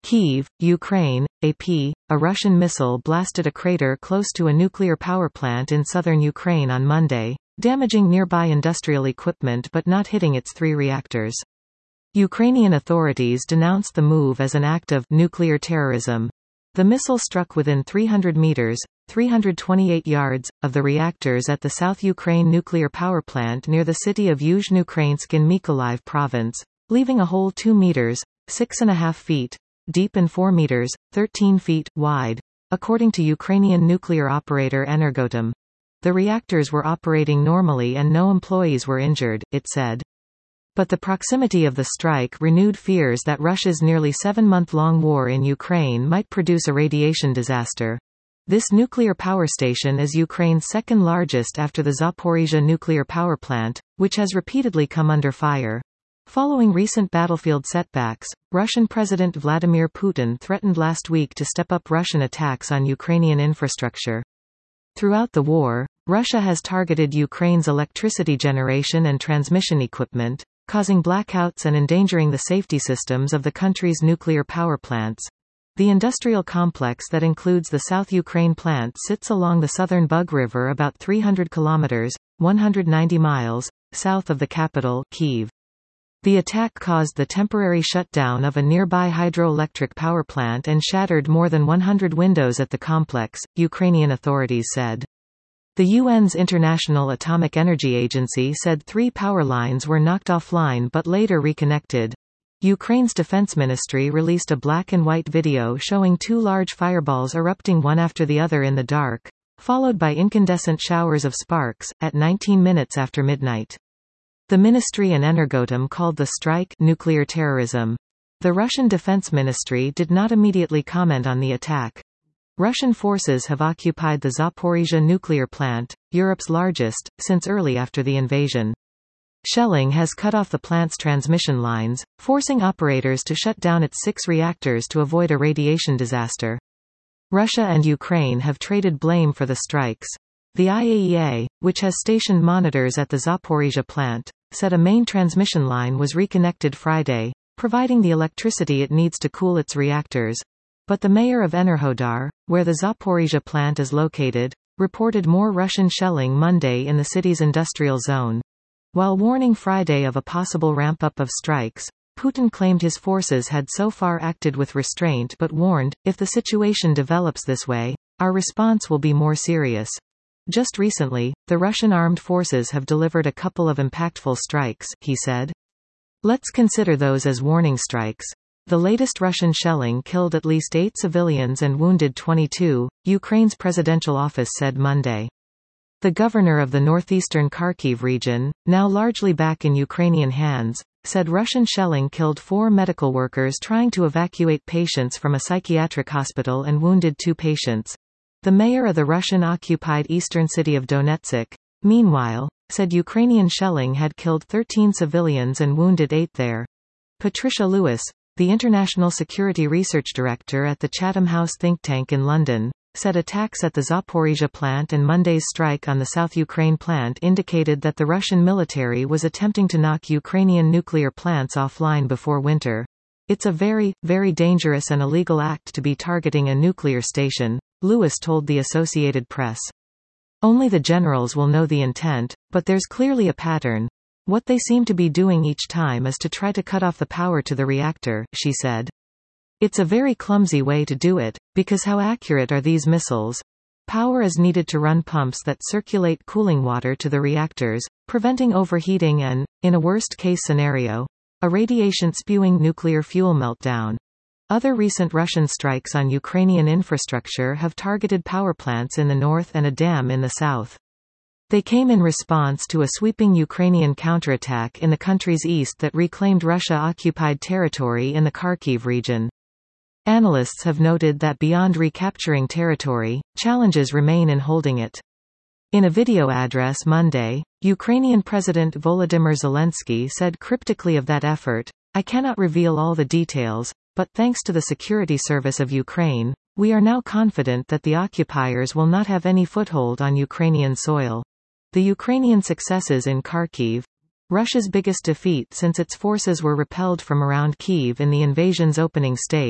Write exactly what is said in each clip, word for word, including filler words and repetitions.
Kyiv, Ukraine, A P. A Russian missile blasted a crater close to a nuclear power plant in southern Ukraine on Monday, damaging nearby industrial equipment but not hitting its three reactors. Ukrainian authorities denounced the move as an act of nuclear terrorism. The missile struck within three hundred meters, three hundred twenty-eight yards, of the reactors at the South Ukraine nuclear power plant near the city of Yuzhny-Ukrainsk in Mykolaiv province, leaving a hole two meters, six and a half feet, deep and four meters, thirteen feet, wide, according to Ukrainian nuclear operator Energoatom. The reactors were operating normally and no employees were injured, it said. But the proximity of the strike renewed fears that Russia's nearly seven-month-long war in Ukraine might produce a radiation disaster. This nuclear power station is Ukraine's second largest after the Zaporizhzhia nuclear power plant, which has repeatedly come under fire. Following recent battlefield setbacks, Russian President Vladimir Putin threatened last week to step up Russian attacks on Ukrainian infrastructure. Throughout the war, Russia has targeted Ukraine's electricity generation and transmission equipment, causing blackouts and endangering the safety systems of the country's nuclear power plants. The industrial complex that includes the South Ukraine plant sits along the southern Bug River about three hundred kilometers, one hundred ninety miles, south of the capital, Kyiv. The attack caused the temporary shutdown of a nearby hydroelectric power plant and shattered more than one hundred windows at the complex, Ukrainian authorities said. The U N's International Atomic Energy Agency said three power lines were knocked offline but later reconnected. Ukraine's defense ministry released a black and white video showing two large fireballs erupting one after the other in the dark, followed by incandescent showers of sparks, at nineteen minutes after midnight. The ministry and Energoatom called the strike nuclear terrorism. The Russian Defense Ministry did not immediately comment on the attack. Russian forces have occupied the Zaporizhzhia nuclear plant, Europe's largest, since early after the invasion. Shelling has cut off the plant's transmission lines, forcing operators to shut down its six reactors to avoid a radiation disaster. Russia and Ukraine have traded blame for the strikes. The I A E A, which has stationed monitors at the Zaporizhzhia plant, said a main transmission line was reconnected Friday, providing the electricity it needs to cool its reactors. But the mayor of Enerhodar, where the Zaporizhzhia plant is located, reported more Russian shelling Monday in the city's industrial zone. While warning Friday of a possible ramp-up of strikes, Putin claimed his forces had so far acted with restraint but warned, if the situation develops this way, our response will be more serious. Just recently, the Russian armed forces have delivered a couple of impactful strikes, he said. Let's consider those as warning strikes. The latest Russian shelling killed at least eight civilians and wounded twenty-two, Ukraine's presidential office said Monday. The governor of the northeastern Kharkiv region, now largely back in Ukrainian hands, said Russian shelling killed four medical workers trying to evacuate patients from a psychiatric hospital and wounded two patients. The mayor of the Russian-occupied eastern city of Donetsk, meanwhile, said Ukrainian shelling had killed thirteen civilians and wounded eight there. Patricia Lewis, the International Security Research Director at the Chatham House think tank in London, said attacks at the Zaporizhzhia plant and Monday's strike on the South Ukraine plant indicated that the Russian military was attempting to knock Ukrainian nuclear plants offline before winter. It's a very, very dangerous and illegal act to be targeting a nuclear station, Lewis told the Associated Press. Only the generals will know the intent, but there's clearly a pattern. What they seem to be doing each time is to try to cut off the power to the reactor, she said. It's a very clumsy way to do it, because how accurate are these missiles? Power is needed to run pumps that circulate cooling water to the reactors, preventing overheating and, in a worst-case scenario, a radiation-spewing nuclear fuel meltdown. Other recent Russian strikes on Ukrainian infrastructure have targeted power plants in the north and a dam in the south. They came in response to a sweeping Ukrainian counterattack in the country's east that reclaimed Russia-occupied territory in the Kharkiv region. Analysts have noted that beyond recapturing territory, challenges remain in holding it. In a video address Monday, Ukrainian President Volodymyr Zelensky said cryptically of that effort, "I cannot reveal all the details, but thanks to the security service of Ukraine, we are now confident that the occupiers will not have any foothold on Ukrainian soil." The Ukrainian successes in Kharkiv, Russia's biggest defeat since its forces were repelled from around Kyiv in the invasion's opening stage,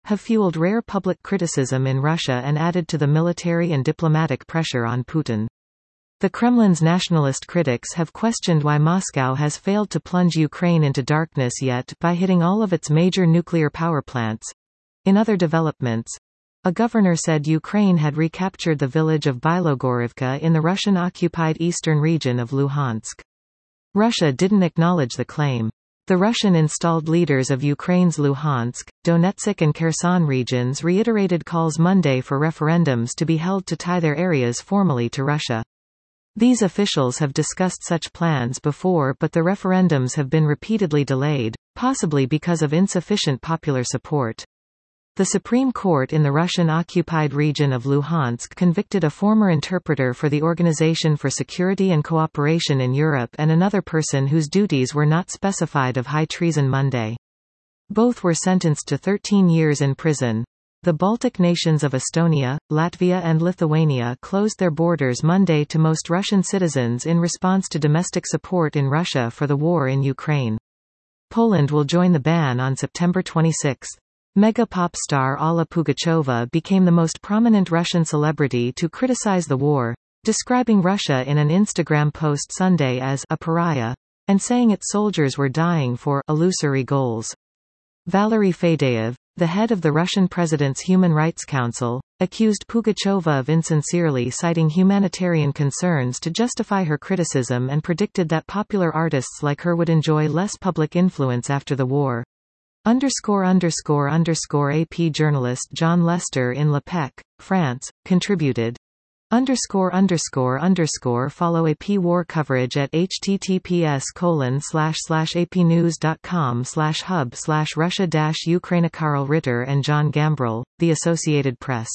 have fueled rare public criticism in Russia and added to the military and diplomatic pressure on Putin. The Kremlin's nationalist critics have questioned why Moscow has failed to plunge Ukraine into darkness yet by hitting all of its major nuclear power plants. In other developments, a governor said Ukraine had recaptured the village of Bilogorivka in the Russian-occupied eastern region of Luhansk. Russia didn't acknowledge the claim. The Russian-installed leaders of Ukraine's Luhansk, Donetsk and Kherson regions reiterated calls Monday for referendums to be held to tie their areas formally to Russia. These officials have discussed such plans before, but the referendums have been repeatedly delayed, possibly because of insufficient popular support. The Supreme Court in the Russian-occupied region of Luhansk convicted a former interpreter for the Organization for Security and Cooperation in Europe and another person whose duties were not specified of high treason Monday. Both were sentenced to thirteen years in prison. The Baltic nations of Estonia, Latvia and Lithuania closed their borders Monday to most Russian citizens in response to domestic support in Russia for the war in Ukraine. Poland will join the ban on September twenty-sixth. Mega pop star Alla Pugacheva became the most prominent Russian celebrity to criticize the war, describing Russia in an Instagram post Sunday as a pariah, and saying its soldiers were dying for illusory goals. Valery Fadeyev, the head of the Russian president's Human Rights Council, accused Pugacheva of insincerely citing humanitarian concerns to justify her criticism and predicted that popular artists like her would enjoy less public influence after the war. Underscore underscore underscore A P journalist John Lester in Le Pec, France, contributed. Underscore underscore underscore follow A P war coverage at https colon slash slash apnews.com slash hub slash Russia dash Ukraine. Karl Ritter and John Gambrell, The Associated Press.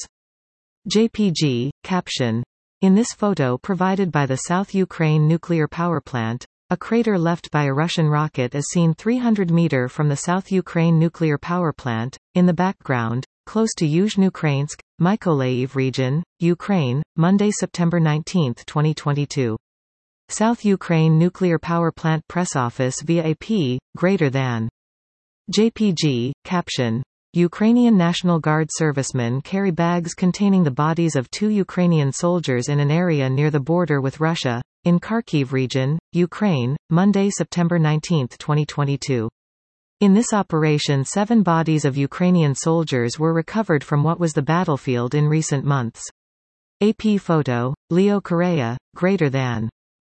J P G, caption. In this photo provided by the South Ukraine nuclear power plant, a crater left by a Russian rocket is seen three hundred meters from the South Ukraine nuclear power plant, in the background, close to Yuzhny-Ukrainsk, Mykolaiv region, Ukraine, Monday, September nineteenth, twenty twenty-two. South Ukraine nuclear power plant press office via A P, greater than. J P G, caption. Ukrainian National Guard servicemen carry bags containing the bodies of two Ukrainian soldiers in an area near the border with Russia, in Kharkiv region, Ukraine, Monday, September nineteenth, twenty twenty-two. In this operation, seven bodies of Ukrainian soldiers were recovered from what was the battlefield in recent months. A P photo, Leo Correa, greater than.